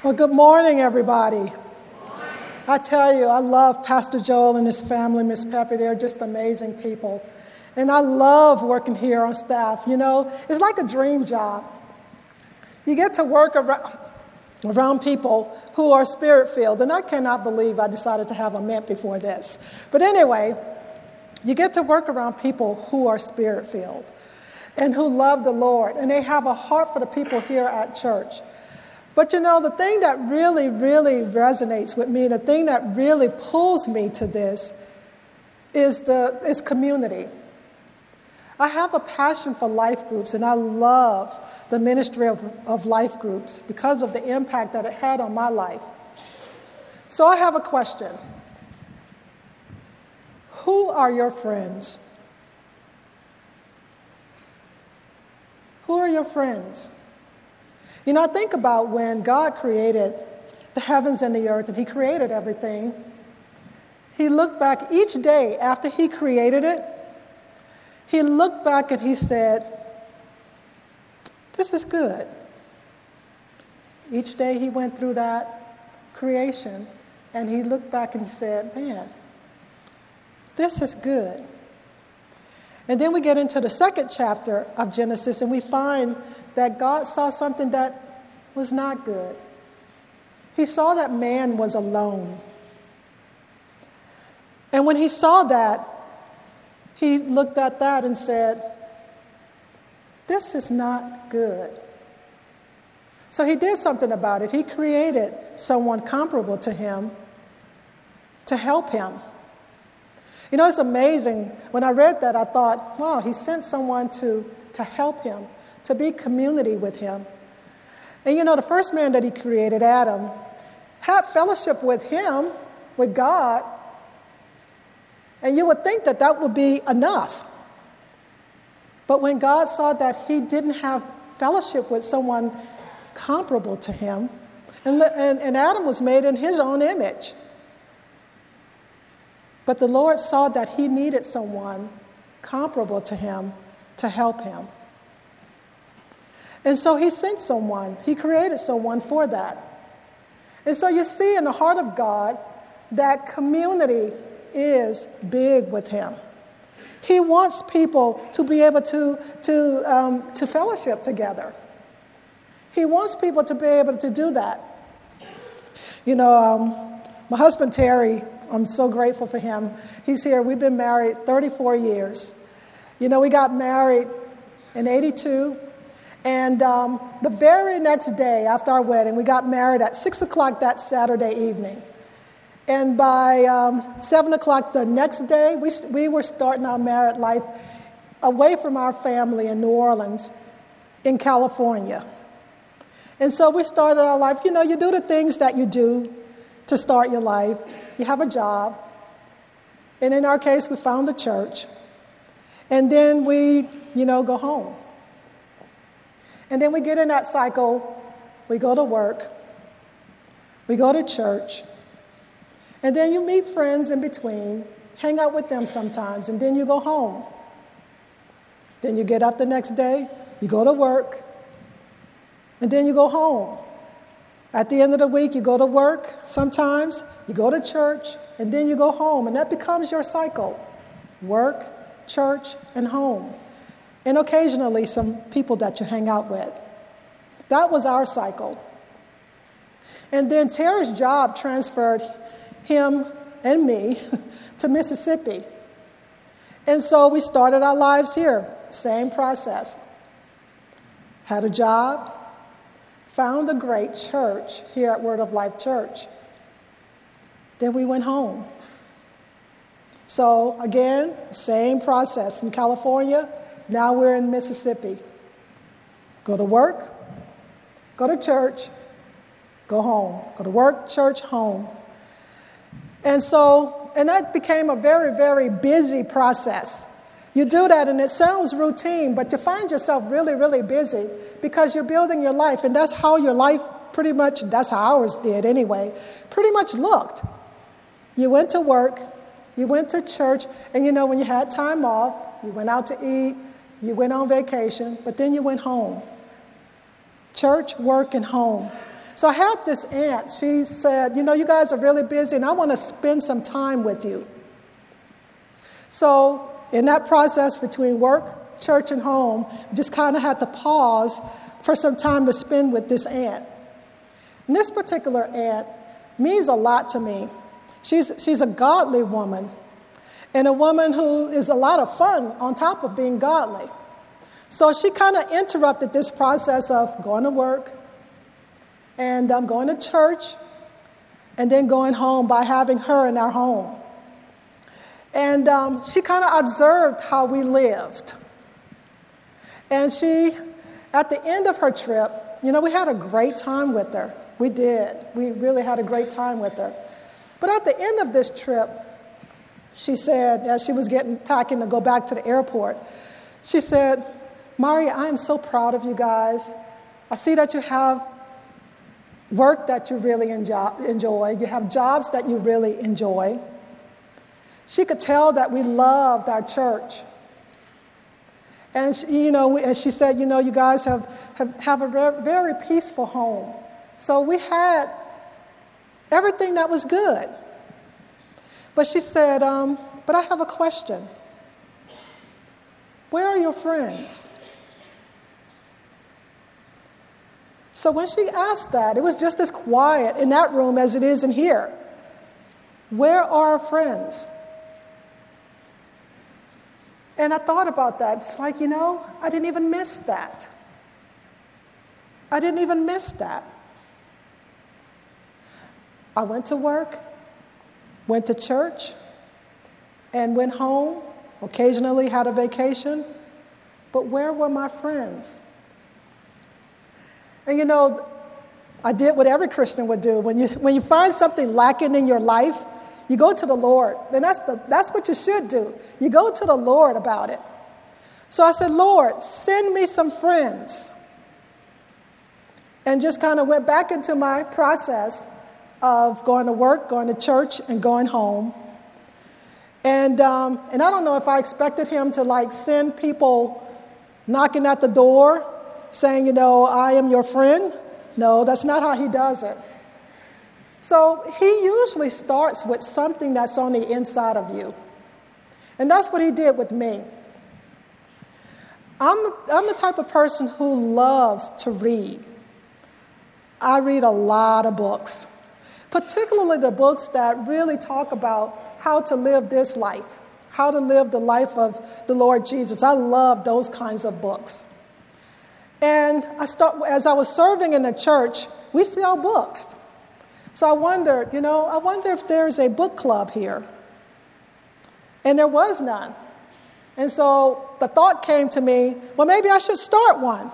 Well, good morning, everybody. I tell you, I love Pastor Joel and his family, Miss Peppy. They're just amazing people. And I love working here on staff. You know, it's like a dream job. You get to work around people who are spirit-filled. And I cannot believe I decided to have a mint before this. But anyway, you get to work around people who are spirit-filled and who love the Lord. And they have a heart for the people here at church. But you know, the thing that really, really resonates with me, the thing that really pulls me to this is community. I have a passion for life groups, and I love the ministry of life groups because of the impact that it had on my life. So I have a question. Who are your friends? Who are your friends? You know, I think about when God created the heavens and the earth and he created everything. He looked back each day after he created it. He looked back and he said, this is good. Each day he went through that creation and he looked back and said, man, this is good. And then we get into the second chapter of Genesis and we find that God saw something that was not good. He saw that man was alone. And when he saw that, he looked at that and said, this is not good. So he did something about it. He created someone comparable to him to help him. You know, it's amazing. When I read that, I thought, wow, he sent someone to help him, to be community with him. And you know, the first man that he created, Adam, had fellowship with him, with God. And you would think that that would be enough. But when God saw that he didn't have fellowship with someone comparable to him, and Adam was made in his own image. But the Lord saw that he needed someone comparable to him to help him. And so he sent someone. He created someone for that. And so you see in the heart of God that community is big with him. He wants people to be able to fellowship together. He wants people to be able to do that. You know, my husband Terry, I'm so grateful for him. He's here. We've been married 34 years. You know, we got married in 82. And the very next day after our wedding, we got married at 6 o'clock that Saturday evening. And by 7 o'clock the next day, we were starting our married life away from our family in New Orleans in California. And so we started our life. You know, you do the things that you do to start your life. You have a job. And in our case, we found a church. And then we, go home. And then we get in that cycle. We go to work. We go to church. And then you meet friends in between, hang out with them sometimes, and then you go home. Then you get up the next day, you go to work, and then you go home. At the end of the week, you go to work sometimes, you go to church, and then you go home. And that becomes your cycle. Work, church, and home. And occasionally some people that you hang out with. That was our cycle. And then Terry's job transferred him and me to Mississippi. And so we started our lives here. Same process. Had a job. Found a great church here at Word of Life Church. Then we went home. So again, same process from California. Now we're in Mississippi. Go to work, go to church, go home. Go to work, church, home. And that became a very, very busy process. You do that and it sounds routine, but you find yourself really, really busy because you're building your life. And that's how your life pretty much, that's how ours did anyway, pretty much looked. You went to work, you went to church, and when you had time off, you went out to eat, you went on vacation, but then you went home. Church, work, and home. So I had this aunt. She said, you guys are really busy, and I want to spend some time with you. So in that process between work, church, and home, just kind of had to pause for some time to spend with this aunt. And this particular aunt means a lot to me. She's a godly woman, and a woman who is a lot of fun on top of being godly. So she kind of interrupted this process of going to work and going to church and then going home by having her in our home. And she kind of observed how we lived. And she, at the end of her trip, we had a great time with her. We did. We really had a great time with her. But at the end of this trip, she said, as she was packing to go back to the airport, she said, Mari, I am so proud of you guys. I see that you have work that you really enjoy. You have jobs that you really enjoy. She could tell that we loved our church. And she said, you guys have a very peaceful home. So we had everything that was good. But she said, but I have a question. Where are your friends? So when she asked that, it was just as quiet in that room as it is in here. Where are our friends? And I thought about that. It's like, I didn't even miss that. I didn't even miss that. I went to work, went to church, and went home, occasionally had a vacation. But where were my friends? And I did what every Christian would do. When you find something lacking in your life, you go to the Lord. And that's what you should do. You go to the Lord about it. So I said, Lord, send me some friends. And just kind of went back into my process of going to work, going to church, and going home. And I don't know if I expected him to send people knocking at the door saying, I am your friend. No, that's not how he does it. So he usually starts with something that's on the inside of you. And that's what he did with me. I'm the type of person who loves to read. I read a lot of books, particularly the books that really talk about how to live this life, how to live the life of the Lord Jesus. I love those kinds of books. And as I was serving in the church, we sell books. So I wondered, I wonder if there's a book club here. And there was none. And so the thought came to me, well, maybe I should start one.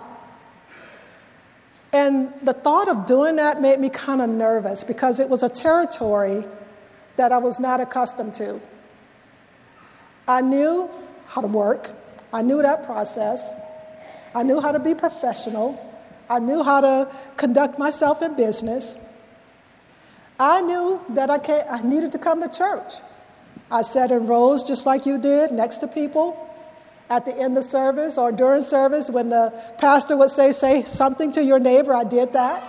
And the thought of doing that made me kind of nervous because it was a territory that I was not accustomed to. I knew how to work. I knew that process. I knew how to be professional. I knew how to conduct myself in business. I knew that I needed to come to church. I sat in rows just like you did, next to people at the end of service or during service when the pastor would say something to your neighbor. I did that.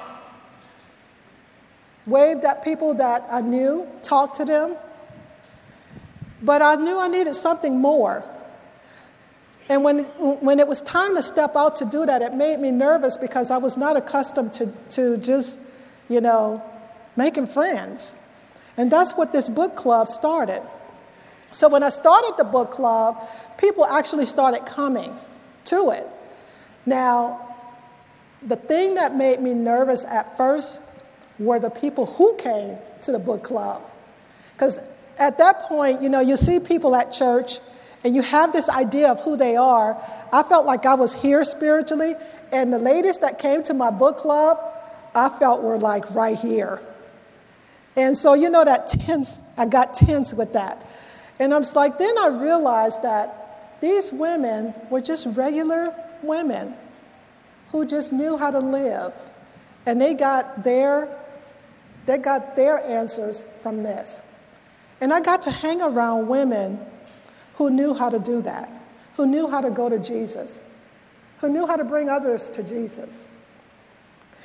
Waved at people that I knew, talked to them. But I knew I needed something more. And when it was time to step out to do that, it made me nervous because I was not accustomed to just, making friends. And that's what this book club started. So when I started the book club, people actually started coming to it. Now, the thing that made me nervous at first were the people who came to the book club. Because at that point, you see people at church, and you have this idea of who they are. I felt like I was here spiritually, and the ladies that came to my book club, I felt were right here. And so, that tense, I got tense with that. And I was then I realized that these women were just regular women who just knew how to live. And they got their answers from this. And I got to hang around women who knew how to do that, who knew how to go to Jesus, who knew how to bring others to Jesus.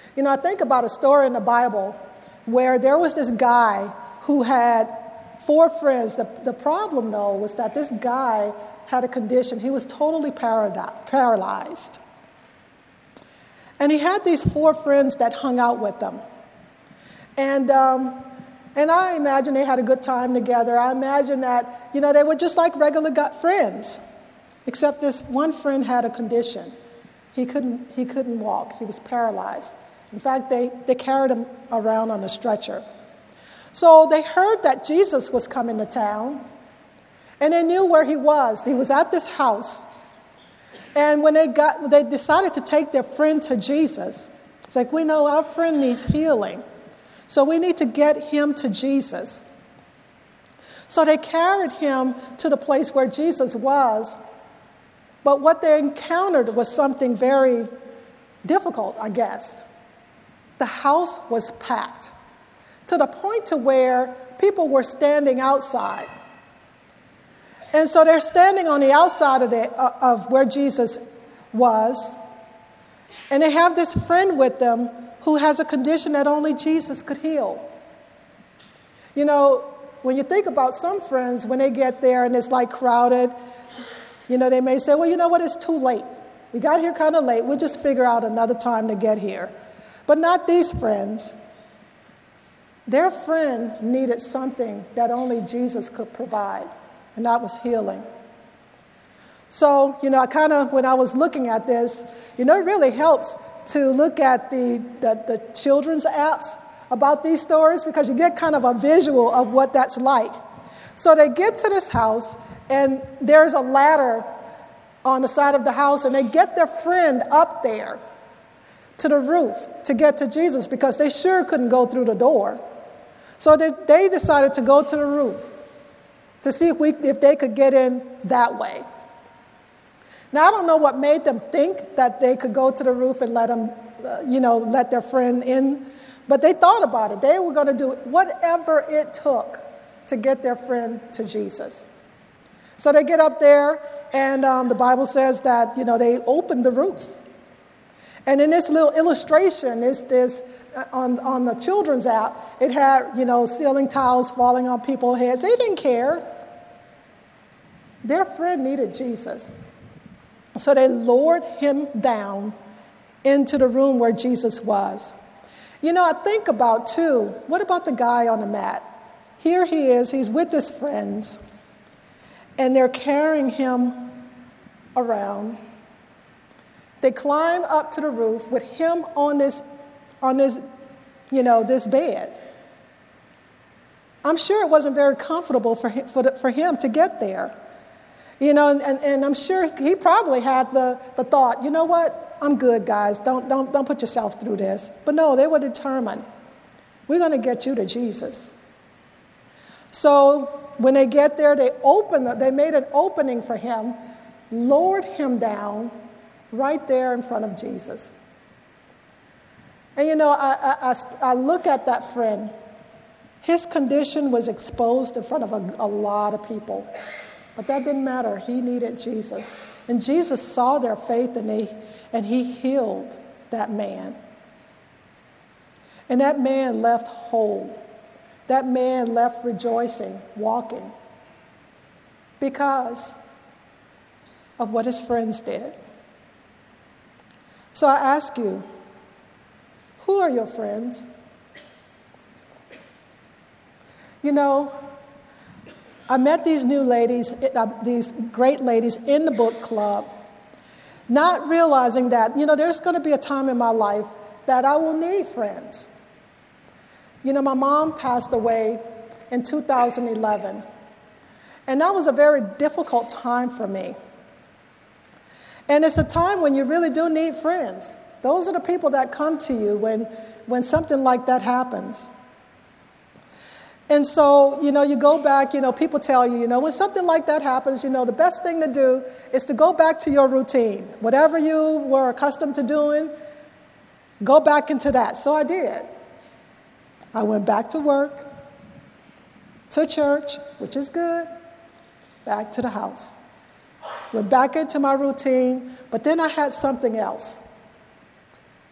I think about a story in the Bible where there was this guy who had 4 friends. The problem, though, was that this guy had a condition. He was totally paralyzed. And he had these 4 friends that hung out with him. And I imagine they had a good time together. I imagine that, they were just like regular friends, except this one friend had a condition. He couldn't walk. He was paralyzed. In fact, they carried him around on a stretcher. So they heard that Jesus was coming to town, and they knew where he was. He was at this house. And when they decided to take their friend to Jesus, it's like, we know our friend needs healing, so we need to get him to Jesus. So they carried him to the place where Jesus was, but what they encountered was something very difficult, I guess. The house was packed to the point to where people were standing outside. And so they're standing on the outside of where Jesus was, and they have this friend with them who has a condition that only Jesus could heal. When you think about some friends, when they get there and it's like crowded, they may say, well, you know what, it's too late. We got here kind of late. We'll just figure out another time to get here. But not these friends. Their friend needed something that only Jesus could provide, and that was healing. So, when I was looking at this, it really helps to look at the children's apps about these stories, because you get kind of a visual of what that's like. So they get to this house, and there's a ladder on the side of the house, and they get their friend up there to the roof to get to Jesus, because they sure couldn't go through the door. So they decided to go to the roof to see if they could get in that way. Now, I don't know what made them think that they could go to the roof and let their friend in, but they thought about it. They were going to do whatever it took to get their friend to Jesus. So they get up there, and the Bible says that, they opened the roof. And in this little illustration, on the children's app, it had, ceiling tiles falling on people's heads. They didn't care. Their friend needed Jesus. So they lowered him down into the room where Jesus was. I think about, too, what about the guy on the mat? Here he is. He's with his friends, and they're carrying him around. They climb up to the roof with him on this bed. I'm sure it wasn't very comfortable for him to get there. And I'm sure he probably had the thought, you know what, I'm good, guys. Don't put yourself through this. But no, they were determined. We're going to get you to Jesus. So when they get there, they made an opening for him, lowered him down right there in front of Jesus. And I look at that friend. His condition was exposed in front of a lot of people. But that didn't matter. He needed Jesus. And Jesus saw their faith, and he healed that man. And that man left whole. That man left rejoicing, walking, because of what his friends did. So I ask you, who are your friends? I met these new ladies, these great ladies in the book club, not realizing that, there's going to be a time in my life that I will need friends. My mom passed away in 2011, and that was a very difficult time for me. And it's a time when you really do need friends. Those are the people that come to you when something like that happens. And so, you go back, people tell you, when something like that happens, the best thing to do is to go back to your routine. Whatever you were accustomed to doing, go back into that. So I did. I went back to work, to church, which is good, back to the house. Went back into my routine, but then I had something else.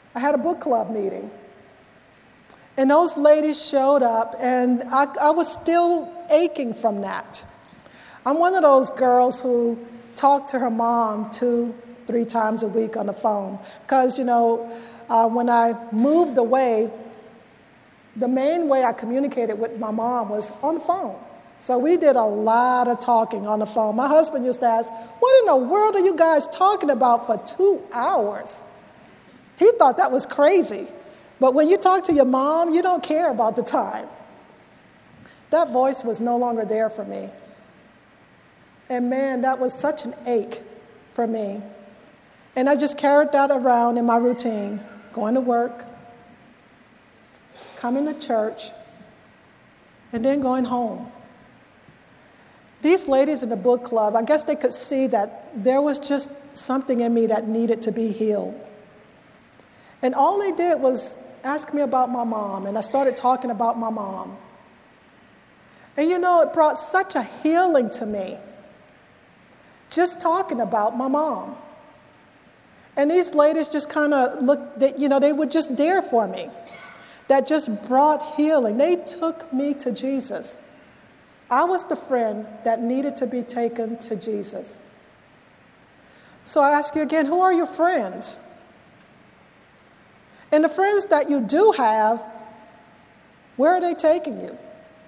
I had a book club meeting. And those ladies showed up, and I was still aching from that. I'm one of those girls who talk to her mom 2-3 times a week on the phone. Because, when I moved away, the main way I communicated with my mom was on the phone. So we did a lot of talking on the phone. My husband used to ask, what in the world are you guys talking about for 2 hours? He thought that was crazy. But when you talk to your mom, you don't care about the time. That voice was no longer there for me. And man, that was such an ache for me. And I just carried that around in my routine, going to work, coming to church, and then going home. These ladies in the book club, I guess they could see that there was just something in me that needed to be healed. And all they did was ask me about my mom, and I started talking about my mom. And it brought such a healing to me, just talking about my mom. And these ladies just kind of looked, they were just there for me. That just brought healing. They took me to Jesus. I was the friend that needed to be taken to Jesus. So I ask you again, who are your friends? And the friends that you do have, where are they taking you?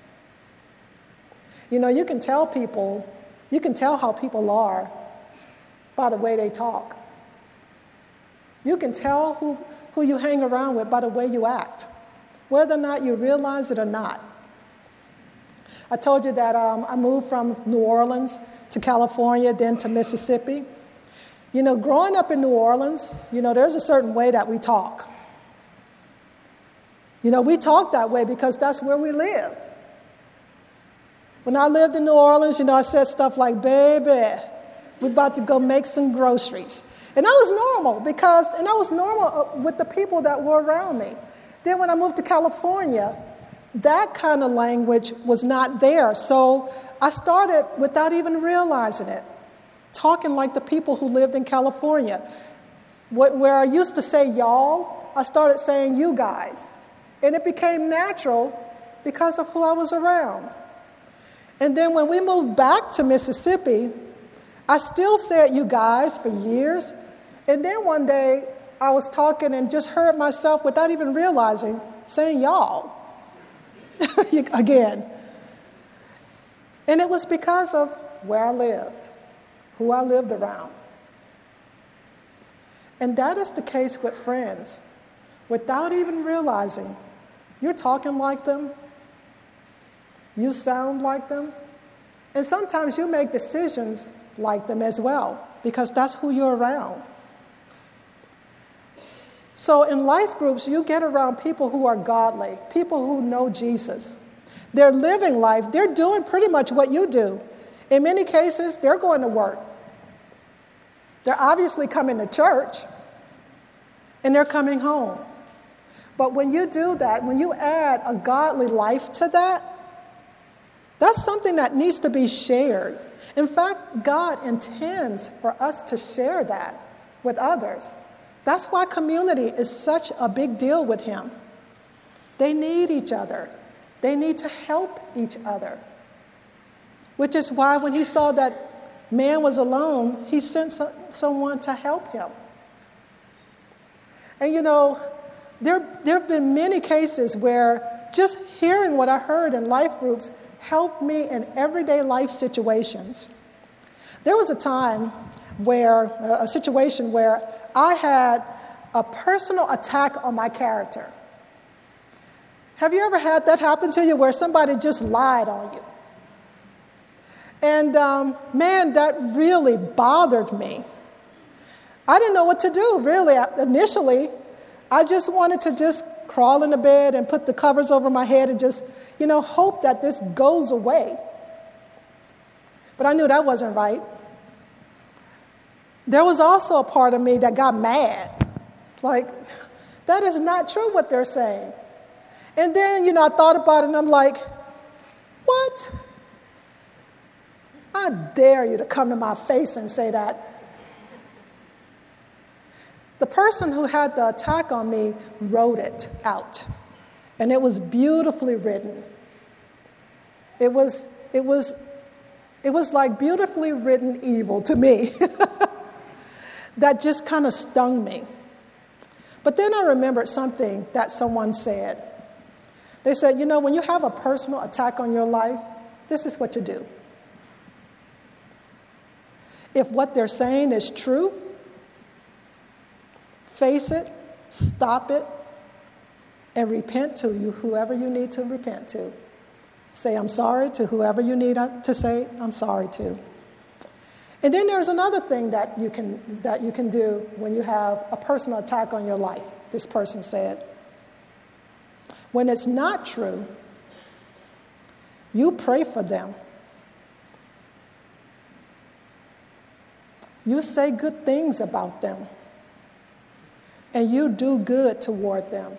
You can tell how people are by the way they talk. You can tell who you hang around with by the way you act, whether or not you realize it or not. I told you that I moved from New Orleans to California, then to Mississippi. Growing up in New Orleans, there's a certain way that we talk. We talk that way because that's where we live. When I lived in New Orleans, I said stuff like, baby, we're about to go make some groceries. And that was normal and I was normal with the people that were around me. Then when I moved to California, that kind of language was not there. So I started, without even realizing it, talking like the people who lived in California. Where I used to say y'all, I started saying you guys. And it became natural because of who I was around. And then when we moved back to Mississippi, I still said you guys for years. And then one day I was talking and just heard myself, without even realizing, saying y'all again. And it was because of where I lived, who I lived around. And that is the case with friends. Without even realizing, you're talking like them, you sound like them, and sometimes you make decisions like them as well, because that's who you're around. So in life groups, you get around people who are godly, people who know Jesus. They're living life. They're doing pretty much what you do. In many cases, they're going to work. They're obviously coming to church, and they're coming home. But when you do that, when you add a godly life to that, that's something that needs to be shared. In fact, God intends for us to share that with others. That's why community is such a big deal with Him. They need each other. They need to help each other. Which is why when He saw that man was alone, He sent someone to help him. And there have been many cases where just hearing what I heard in life groups helped me in everyday life situations. There was a situation where I had a personal attack on my character. Have you ever had that happen to you where somebody just lied on you? And man, that really bothered me. I didn't know what to do, really. Initially, I just wanted to just crawl into bed and put the covers over my head and just, hope that this goes away. But I knew that wasn't right. There was also a part of me that got mad. Like, that is not true what they're saying. And then, I thought about it and I'm like, what? I dare you to come to my face and say that. The person who had the attack on me wrote it out, and it was beautifully written. It was like beautifully written evil to me that just kind of stung me. But then I remembered something that someone said. They said, when you have a personal attack on your life, this is what you do. If what they're saying is true, face it, stop it, and repent to whoever you need to repent to. Say, I'm sorry to whoever you need to say, I'm sorry to. And then there's another thing that you can do when you have a personal attack on your life, this person said. When it's not true, you pray for them. You say good things about them. And you do good toward them.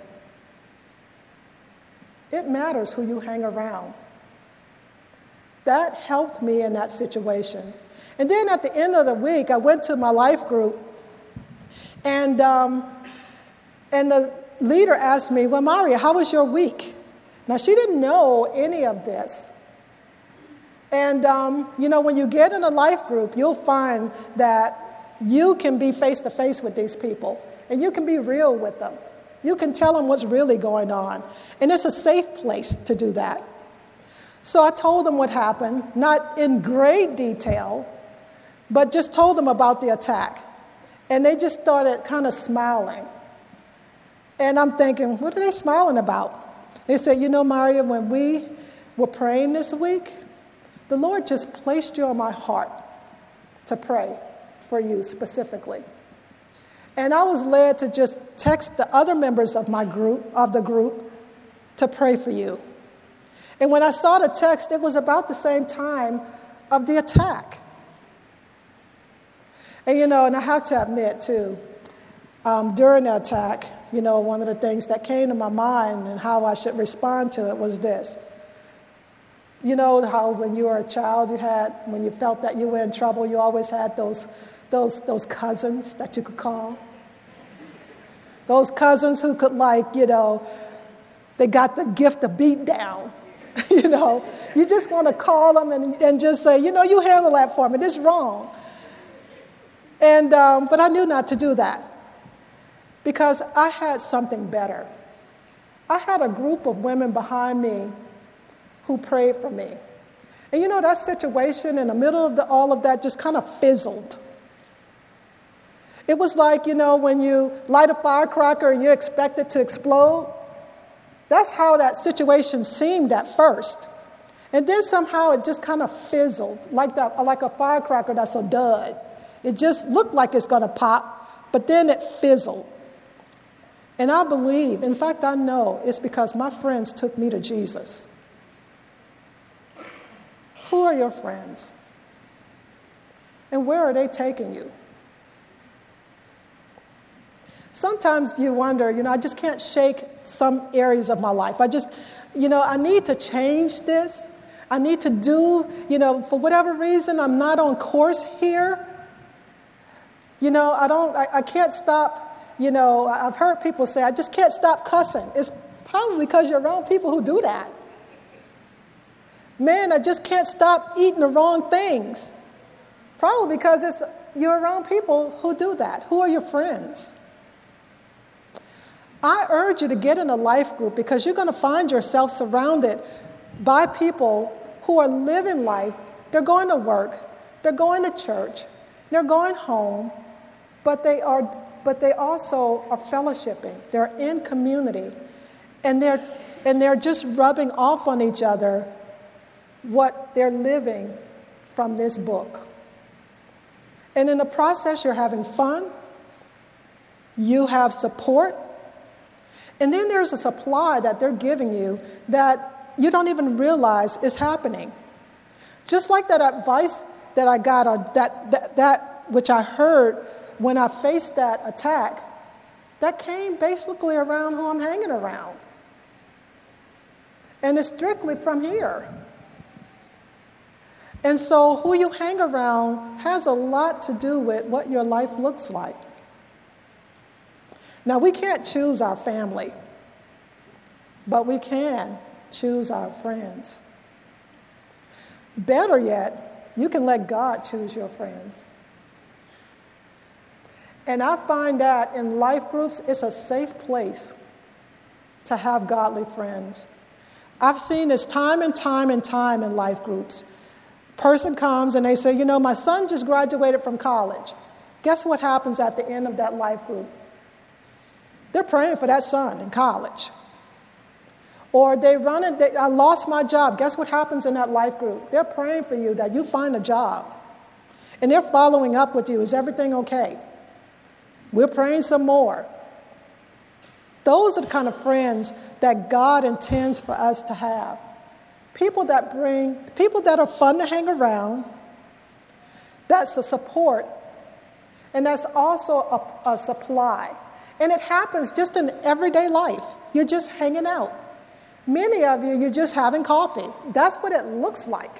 It matters who you hang around. That helped me in that situation. And then at the end of the week, I went to my life group, and the leader asked me, well, Maria, how was your week? Now, she didn't know any of this. And, when you get in a life group, you'll find that you can be face-to-face with these people, and you can be real with them. You can tell them what's really going on. And it's a safe place to do that. So I told them what happened, not in great detail, but just told them about the attack. And they just started kind of smiling. And I'm thinking, what are they smiling about? They said, Maria, when we were praying this week, the Lord just placed you on my heart to pray for you specifically. And I was led to just text the other members of the group, to pray for you. And when I saw the text, it was about the same time of the attack. And, and I have to admit, too, during the attack, one of the things that came to my mind and how I should respond to it was this. You know how when you were a child, when you felt that you were in trouble, you always had those cousins that you could call. Those cousins who could they got the gift of beat down. You just want to call them and just say, you handle that for me. This is wrong. And but I knew not to do that because I had something better. I had a group of women behind me who prayed for me. And that situation in the middle of all of that just kind of fizzled. It was like, when you light a firecracker and you expect it to explode. That's how that situation seemed at first. And then somehow it just kind of fizzled, like a firecracker that's a dud. It just looked like it's going to pop, but then it fizzled. And I believe, in fact, I know it's because my friends took me to Jesus. Who are your friends? And where are they taking you? Sometimes you wonder, I just can't shake some areas of my life. I just, I need to change this. I need to do, for whatever reason, I'm not on course here. I can't stop, I've heard people say, I just can't stop cussing. It's probably because you're around people who do that. Man, I just can't stop eating the wrong things. Probably because you're around people who do that. Who are your friends? I urge you to get in a life group because you're going to find yourself surrounded by people who are living life. They're going to work. They're going to church. They're going home. But they also are fellowshipping. They're in community. And they're just rubbing off on each other what they're living from this book. And in the process, you're having fun. You have support. And then there's a supply that they're giving you that you don't even realize is happening. Just like that advice that I got, that which I heard when I faced that attack, that came basically around who I'm hanging around. And it's strictly from here. And so who you hang around has a lot to do with what your life looks like. Now, we can't choose our family, but we can choose our friends. Better yet, you can let God choose your friends. And I find that in life groups, it's a safe place to have godly friends. I've seen this time and time and time in life groups. Person comes and they say, you know, my son just graduated from college. Guess what happens at the end of that life group? They're praying for that son in college. Or I lost my job. Guess what happens in that life group? They're praying for you that you find a job. And they're following up with you. Is everything okay? We're praying some more. Those are the kind of friends that God intends for us to have. People that are fun to hang around, that's a support, and that's also a supply. And it happens just in everyday life. You're just hanging out. Many of you, you're just having coffee. That's what it looks like.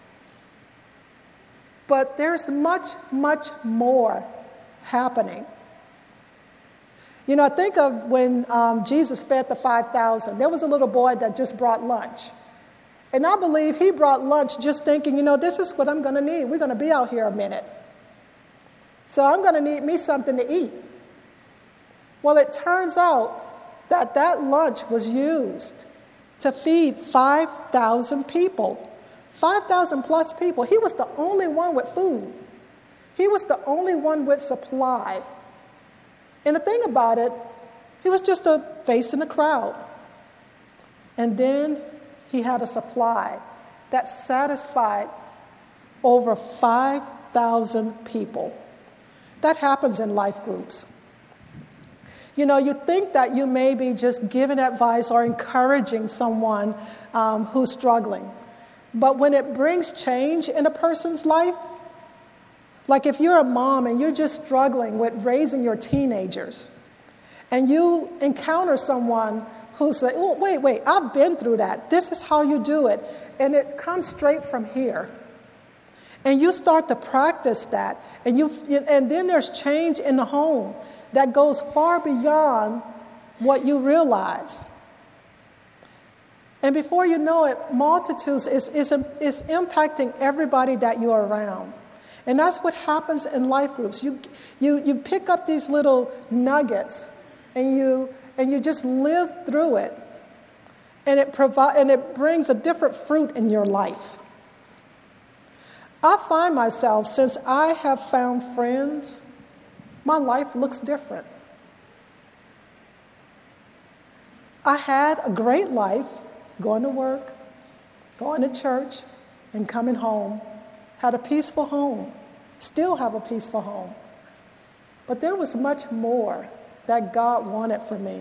But there's much, much more happening. You know, I think of when Jesus fed the 5,000. There was a little boy that just brought lunch. And I believe he brought lunch just thinking, you know, this is what I'm going to need. We're going to be out here a minute. So I'm going to need me something to eat. Well, it turns out that lunch was used to feed 5,000 people. 5,000 plus people. He was the only one with food. He was the only one with supply. And the thing about it, he was just a face in the crowd. And then he had a supply that satisfied over 5,000 people. That happens in life groups. You know, you think that you may be just giving advice or encouraging someone who's struggling. But when it brings change in a person's life, like if you're a mom and you're just struggling with raising your teenagers, and you encounter someone who's like, oh, wait, I've been through that. This is how you do it. And it comes straight from here. And you start to practice that. And then there's change in the home that goes far beyond what you realize. And before you know it, multitudes is impacting everybody that you're around. And that's what happens in life groups. You pick up these little nuggets and you just live through it. And it brings a different fruit in your life. I find myself, since I have found friends, my life looks different. I had a great life, going to work, going to church, and coming home. Had a peaceful home, still have a peaceful home. But there was much more that God wanted for me.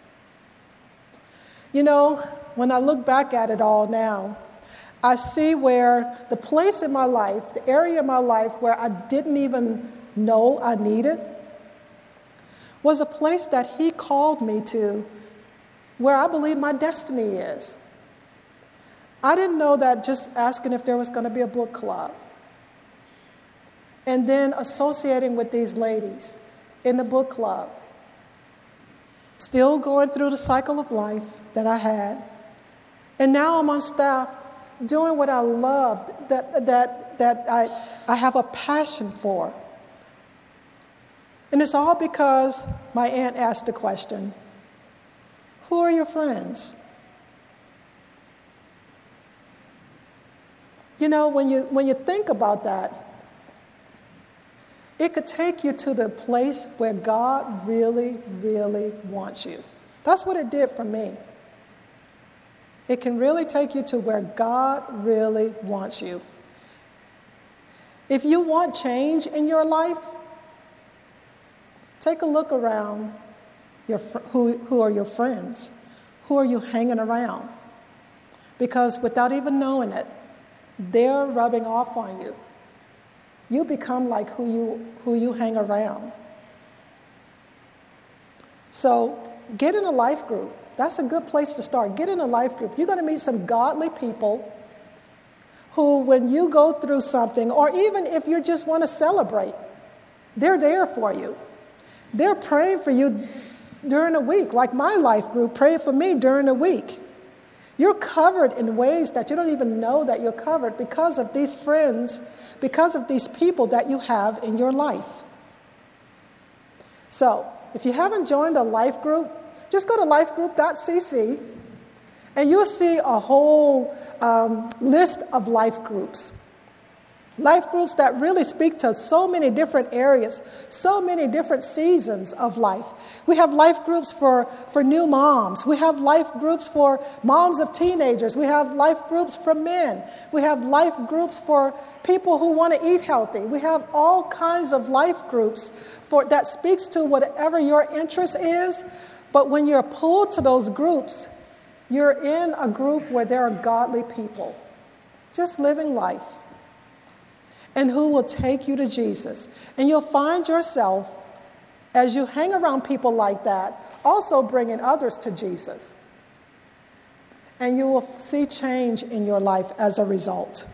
You know, when I look back at it all now, I see where the place in my life, the area in my life where I didn't even know I needed, was a place that He called me to, where I believe my destiny is. I didn't know that just asking if there was going to be a book club, and then associating with these ladies in the book club, still going through the cycle of life that I had, and now I'm on staff doing what I loved, that I have a passion for. And it's all because my aunt asked the question, who are your friends? You know, when you think about that, it could take you to the place where God really, really wants you. That's what it did for me. It can really take you to where God really wants you. If you want change in your life, take a look around who are your friends? Who are you hanging around? Because without even knowing it, they're rubbing off on you. You become like who you hang around. So get in a life group. That's a good place to start. Get in a life group. You're going to meet some godly people who, when you go through something, or even if you just want to celebrate, they're there for you. They're praying for you during the week, like my life group prayed for me during the week. You're covered in ways that you don't even know that you're covered because of these friends, because of these people that you have in your life. So, if you haven't joined a life group, just go to lifegroup.cc and you'll see a whole list of life groups. Life groups that really speak to so many different areas, so many different seasons of life. We have life groups for new moms. We have life groups for moms of teenagers. We have life groups for men. We have life groups for people who want to eat healthy. We have all kinds of life groups that speaks to whatever your interest is. But when you're pulled to those groups, you're in a group where there are godly people, just living life, and who will take you to Jesus. And you'll find yourself, as you hang around people like that, also bringing others to Jesus. And you will see change in your life as a result.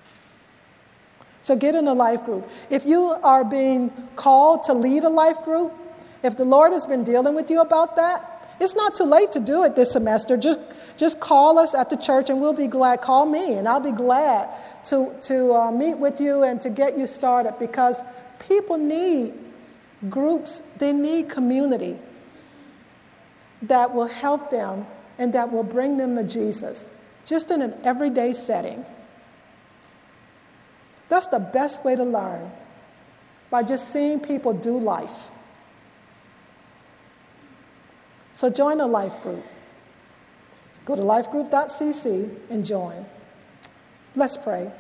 So get in a life group. If you are being called to lead a life group, if the Lord has been dealing with you about that, it's not too late to do it this semester. Just call us at the church and we'll be glad. Call me and I'll be glad to meet with you and to get you started, because people need groups. They need community that will help them and that will bring them to Jesus, just in an everyday setting. That's the best way to learn, by just seeing people do life. So join a life group. Go to lifegroup.cc and join. Let's pray.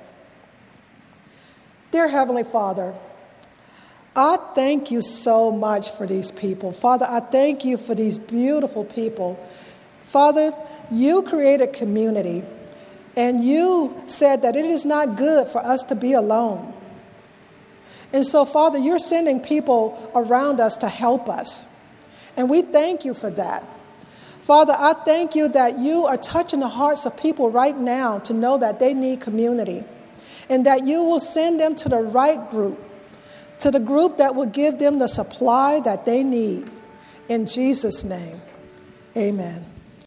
Dear Heavenly Father, I thank you so much for these people. Father, I thank you for these beautiful people. Father, you created community, and you said that it is not good for us to be alone. And so, Father, you're sending people around us to help us. And we thank you for that. Father, I thank you that you are touching the hearts of people right now to know that they need community, and that you will send them to the right group, to the group that will give them the supply that they need. In Jesus' name, amen.